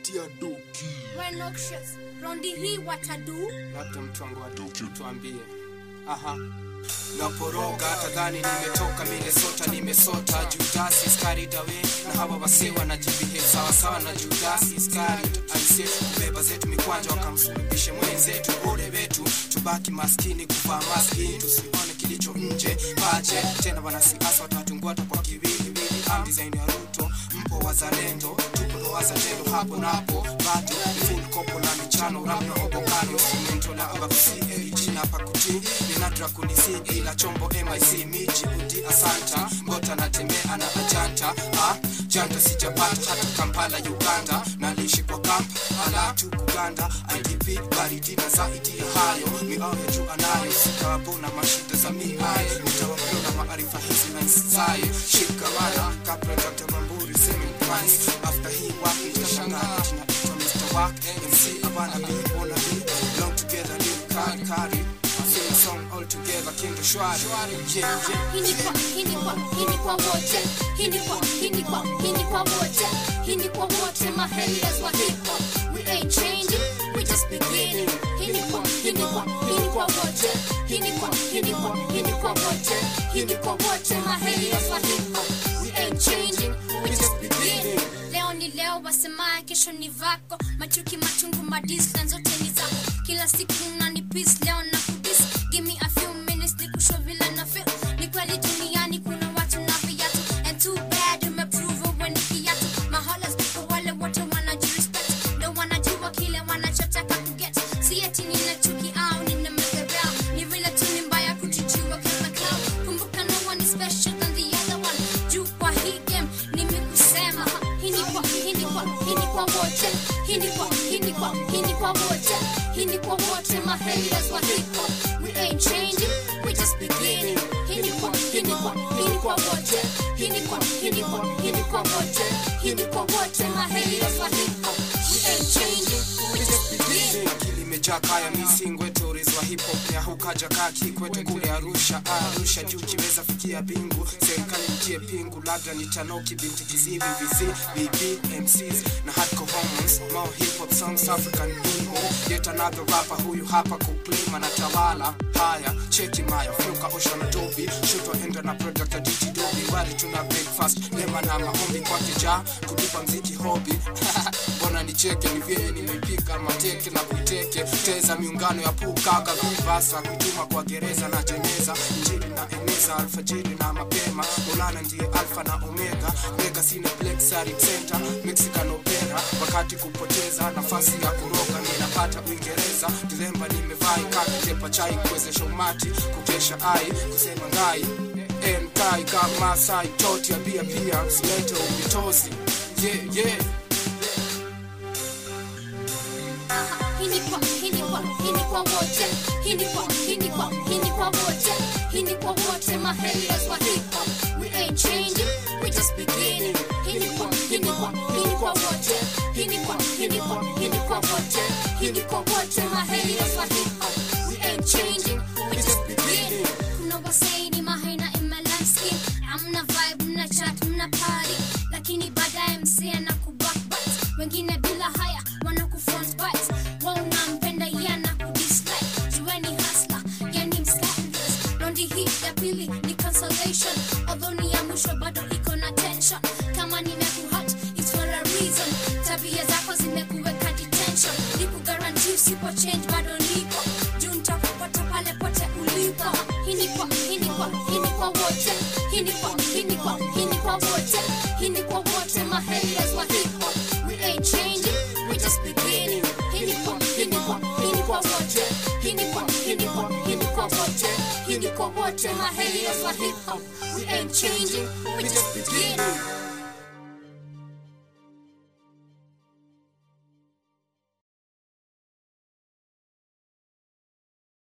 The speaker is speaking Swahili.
tia doki. When noxious, rondi hii watadu. Labda mtu wangu wa doki tuambie. Aha. Naporoga tadhani nimetoka Minnesota, nimesota Judas is carried away na hawa wasiwa na jibihave sawa sawa na Judas is carried. Aise kubeba zetu mikwanja wakamsulubishe mwenzetu ole wetu, tubaki maskini kuvaa maski tusione kilicho nje paje tena wanasiasa watatungwata kwa kiwili design ya Ruto mpo wazalendo tupo wazalendo hapo napo bado full kopo na michano ramna obokano simento la abakusi jina pakuti ni nadra kunisidi la chombo MIC michi uti asanta mbota natembea na ajanta janta sijapata hata Kampala Uganda nalishi kwa camp ala tu Uganda IDP baridi na zaidi ya hayo miao ya juu anayo sikabona mashida za miai nitawapona maarifa hizi na nsizaye shikamana kapra Dr. Bamburi semi plans after he walk nitashangaa jina ito Mr. Walk MC abana bibona bi long together live kari sing song all together kindo shwari yeah Hini kwa wote Hini kwa wote my haters wa hip hop we ain't changing we just beginning Hini kwa wote Hini kwa wote my haters wa hip hop we ain't changing we just beginning leo ni leo wasema kesho ni vako machuki matungu madislan zote ni zako kila siku unani peace leo na kudis give me a few minutes nikusho vile na feel ni kweli duniani kuna watu na viatu and too bad umeprove when nikiatu mahalas kwa wale wote wanajirespect no wanajua kile wanachotaka kuget si eti nina chuki au nina mezerao ni vile tu ni mbaya kujijua kama cloud kumbuka no one is special than the other one juu kwa hii game nimekusema hini kwa wote Hini kwa wote my haters wa hip hop we ain't changing we just beginning Hini kwa wote Hini kwa wote my haters wa hip hop we ain't changing we just beginning akili imejaa kaya misingwe tories wa hip hop ya hukaja kaki kwetu kule Arusha juu kiweza fikia bingu serikali mtie pingu labda nitanoki binti kizivi vizi BB MCs na hardcore hormones more hip hop songs African emo yet another rapper huyu hapa kuklima na tawala haya cheki maya fluka ocean dobi shoot enda na product DT dobi wali tuna breakfast lema na maombi kwa keja kulipa mziki hobby mbona nicheke ni vile nimepika mateke na kuiteke teza miungano ya pukaga vivasa kutuma kwa gereza na jeneza injili na eneza alfajiri na mapema Mulana ndiye alfa na omega mega cineplex center Mexican opera wakati kupoteza nafasi ya kuroga ninapata Uingereza dilemba nimevaa kaki tepa chai kuwezesha umati kukesha ai kusema ngai kai kama sai toti ya bia usilete umitosi yeah Hini kwa wote Hini kwa wote my haters wa hip hop we ain't changing we just beginning Hini kwa wote Hini kwa wote my haters wa hip hop we ain't changing we just beginning kuna wasaini mahaina imelanski amna vibe mna chat mna party lakini baadaye msia na kubackbite wengine bila haya wana kufront bites wanampenda yana kudislike jueni hustler yani mscandalous rondi hii ya pili ni consolation although ni ya mwisho bado iko na tension kama nimekuhat it's for a reason tabia zako zimekuweka detention niku guarantee usipo change bado nipo juu nitakupata pale pote ulipo Hini kwa wote Hini kwa wote my haters wa hip hop we ain't changing we just beginning Hini kwa wote Hini kwa wote my haters wa hip hop we ain't changing we just beginning